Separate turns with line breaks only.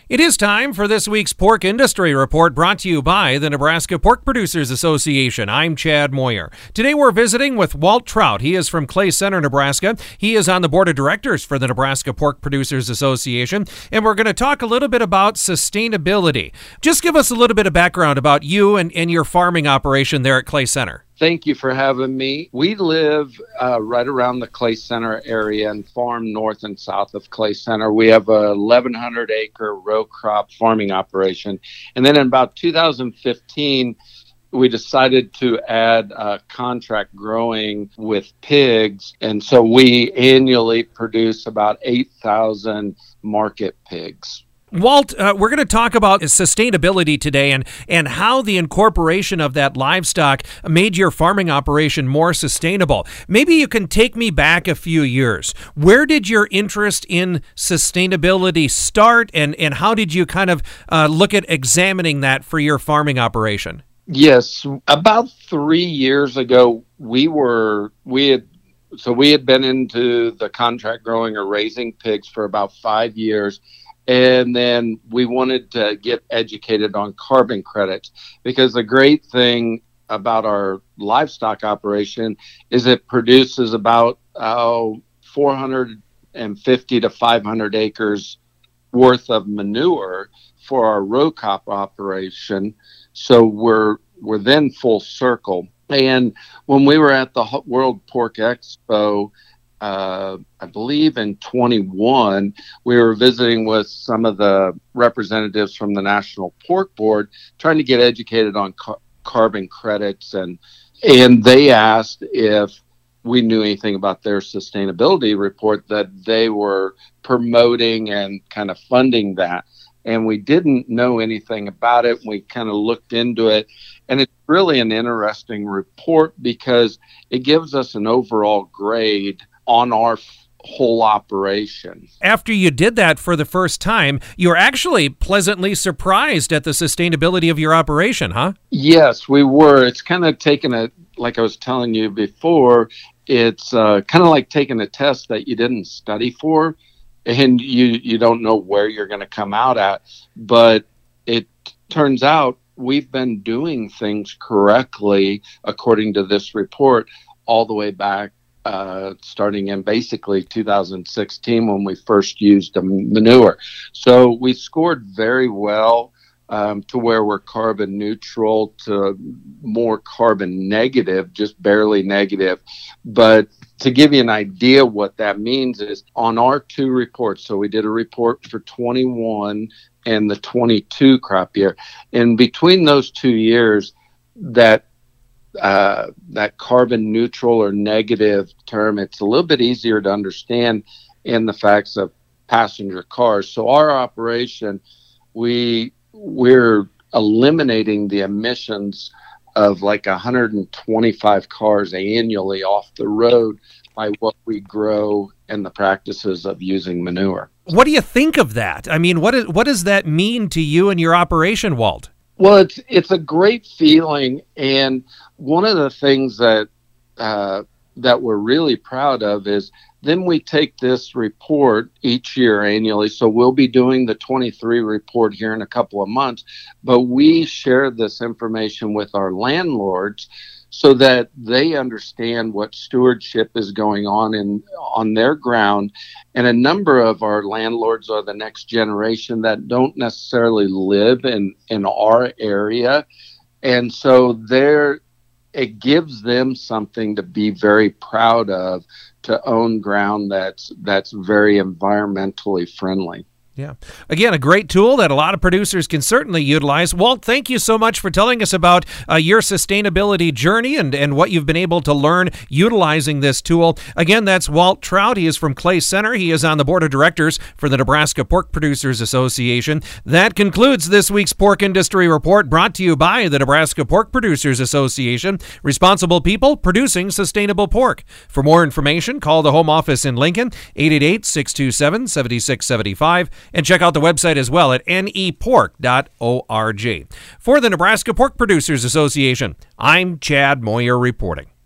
It is time for this week's Pork Industry Report, brought to you by the Nebraska Pork Producers Association. I'm Chad Moyer. Today we're visiting with Walt Trout. He is from Clay Center, Nebraska. He is on the board of directors for the Nebraska Pork Producers Association, and we're going to talk a little bit about sustainability. Just give us a little bit of background about you and your farming operation there at Clay Center.
Thank you for having me. We live right around the Clay Center area and farm north and south of Clay Center. We have a 1,100-acre row crop farming operation. And then in about 2015, we decided to add contract growing with pigs. And so we annually produce about 8,000 market pigs.
Walt, we're going to talk about sustainability today and how the incorporation of that livestock made your farming operation more sustainable. Maybe you can take me back a few years. Where did your interest in sustainability start, and how did you kind of look at examining that for your farming operation?
Yes, about 3 years ago, we had been into the contract growing or raising pigs for about 5 years. And then we wanted to get educated on carbon credits, because the great thing about our livestock operation is it produces about 450 to 500 acres worth of manure for our row crop operation. So we're then full circle. And when we were at the World Pork Expo, I believe in 21, we were visiting with some of the representatives from the National Pork Board, trying to get educated on carbon credits, and they asked if we knew anything about their sustainability report that they were promoting and kind of funding that. And we didn't know anything about it. We kind of looked into it, and it's really an interesting report because it gives us an overall grade on our whole operation.
After you did that for the first time, you were actually pleasantly surprised at the sustainability of your operation, huh?
Yes, we were. It's kind of like I was telling you before, it's kind of like taking a test that you didn't study for, and you don't know where you're going to come out at. But it turns out we've been doing things correctly, according to this report, all the way back starting in basically 2016 when we first used the manure. So we scored very well to where we're carbon neutral to more carbon negative, just barely negative. But to give you an idea what that means is on our two reports, so we did a report for 21 and the 22 crop year. And between those 2 years, that carbon neutral or negative term, it's a little bit easier to understand in the facts of passenger cars. So our operation, we're eliminating the emissions of like 125 cars annually off the road by what we grow and the practices of using manure.
What do you think of that? I mean, what does that mean to you and your operation, Walt?
Well, it's a great feeling, and one of the things that we're really proud of is then we take this report each year annually. So we'll be doing the 23 report here in a couple of months, but we share this information with our landlords so that they understand what stewardship is going on their ground. And a number of our landlords are the next generation that don't necessarily live in our area. And so it gives them something to be very proud of, to own ground that's very environmentally friendly.
Yeah. Again, a great tool that a lot of producers can certainly utilize. Walt, thank you so much for telling us about your sustainability journey and what you've been able to learn utilizing this tool. Again, that's Walt Trout. He is from Clay Center. He is on the board of directors for the Nebraska Pork Producers Association. That concludes this week's Pork Industry Report, brought to you by the Nebraska Pork Producers Association. Responsible people producing sustainable pork. For more information, call the home office in Lincoln, 888-627-7675. And check out the website as well at nepork.org. For the Nebraska Pork Producers Association, I'm Chad Moyer reporting.